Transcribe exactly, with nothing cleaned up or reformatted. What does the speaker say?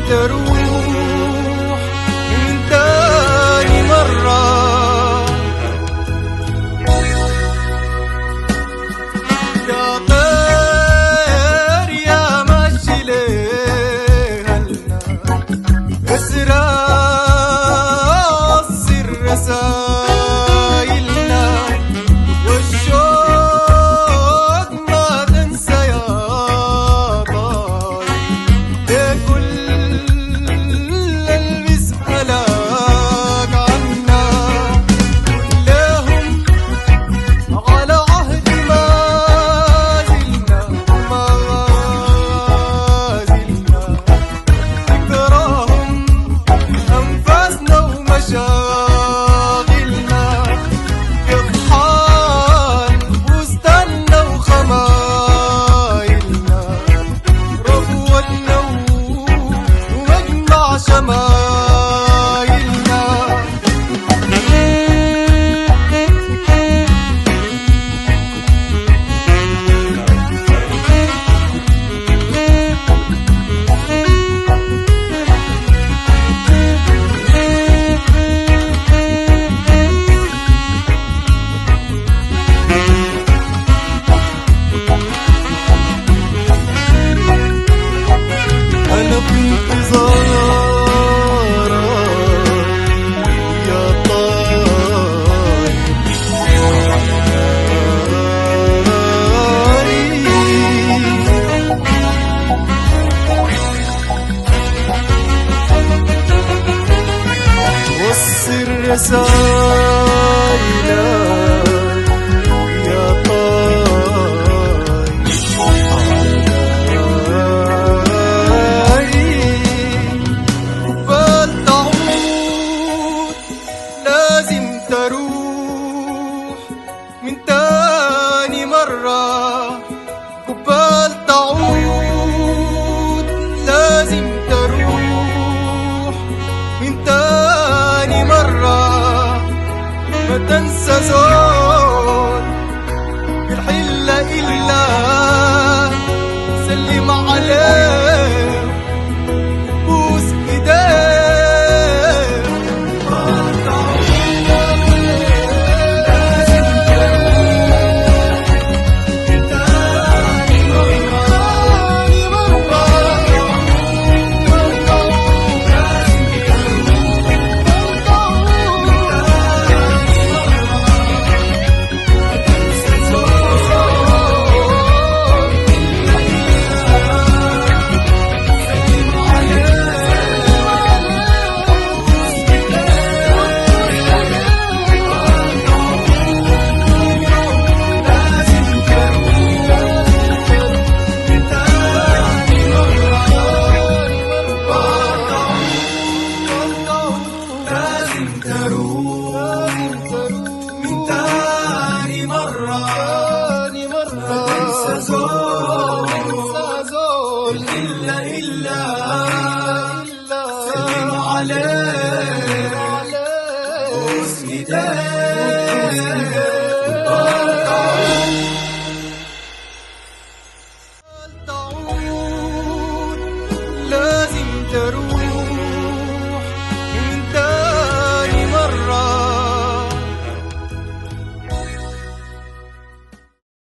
تروح من تاني مرة. يا طير يا ماشي ليهالنا اسرع السر رسايلنا والشوق ما تنسى يا طاير لكل اللي بيسألك عنا. كلهم على عهد ما زلنا ما زلنا ذكراهم أنفاسنا ومشاغلنا. يطحان بستاننا وخمايلنا ربوتنا ومجمع شمايلنا. أنا في انتظارك يا طاير وصل رسايلك يا طاير قبل تعود لازم تروح من تاني مرة. قبل تعود لازم تروح من تاني مرة. ما تنسى زول بالحلة إلا سلم عليه بوس إيديه. إلا إلا سلم عليه بوس إيديه. تعود لازم تروح